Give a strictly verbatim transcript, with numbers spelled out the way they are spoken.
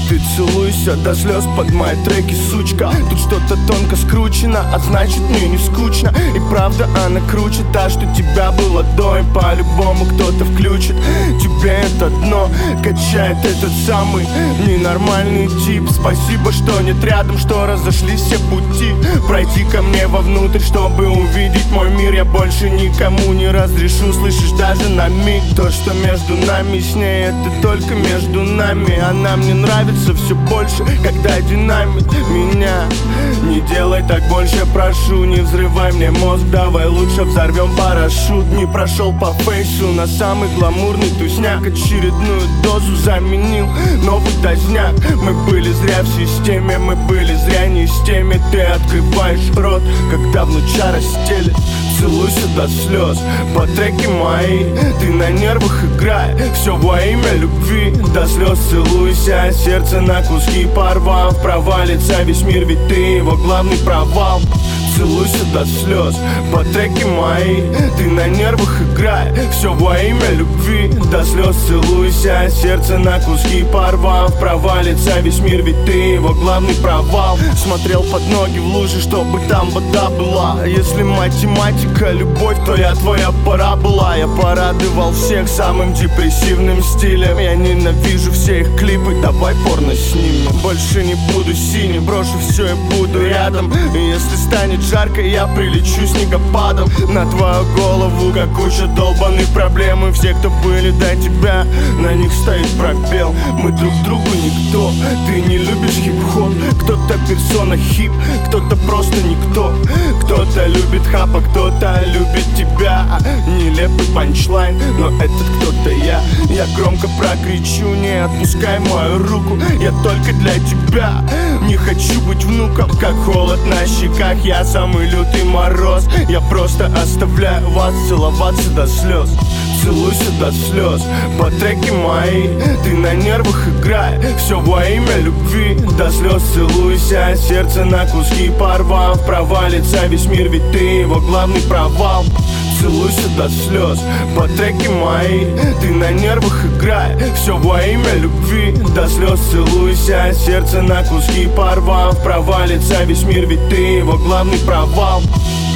Ты целуйся до слез под мои треки, сучка. Тут что-то тонко скручено, а значит мне не скучно. И правда она круче, та, что тебя было до. И по-любому кто-то включит тебе это дно. Качает этот самый ненормальный тип. Спасибо, что нет рядом, что разошлись все пути. Пройди ко мне вовнутрь, чтобы увидеть мой мир. Я больше никому не разрешу, слышишь, даже на миг. То, что между нами с ней, это только между нами. Она мне нравится все больше, когда динамит меня. Не делай так больше, прошу, не взрывай мне мозг. Давай лучше взорвем парашют. Не прошел по фейсу на самый гламурный тусняк. Очередную дозу заменил новый дозняк. Мы были зря в системе, мы были зря не с теми. Ты открываешь рот, когда внуча растелит. Целуйся до слез по треке мои. Ты на нервах играй, все во имя любви. До слез целуйся, сердце на куски порвав. Провалится весь мир, ведь ты его главный провал. Целуйся до слез по треке мои. Ты на нервах играй, все во имя любви. До слез целуйся, сердце на куски порвав. Провалится весь мир, ведь ты его главный провал. Смотрел под ноги в луже, чтобы там вода была. Если математика любовь, то я твоя пора была. Я порадовал всех самым депрессивным стилем. Я ненавижу все их клипы, давай порно снимем. Больше не буду синим, брошу все и буду рядом. И если станет жарко, я прилечу снегопадом на твою голову, как куча долбаных проблем. И все, кто были до тебя, на них стоит пробел. Мы друг другу никто, ты не любишь хип-хоп. Кто-то персона хип, кто-то просто никто. Кто-то любит хап, а кто-то любит тебя. Нелепый панчлайн, но этот кто-то я. Я громко прокричу, не отпускай мою руку. Я только для тебя, не хочу быть внуком. Как холод на щеках, я самый лютый мороз. Я просто оставляю вас целоваться до слез. Целуйся до слез по треке мои. Ты на нервах играй, все во имя любви. До слез целуйся, сердце на куски порвав. Провалится весь мир, ведь ты его главный провал. Целуйся до слез по треке мои. Ты на нервах играй, все во имя любви. До слез целуйся, сердце на куски порвав. Провалится весь мир, ведь ты его главный провал.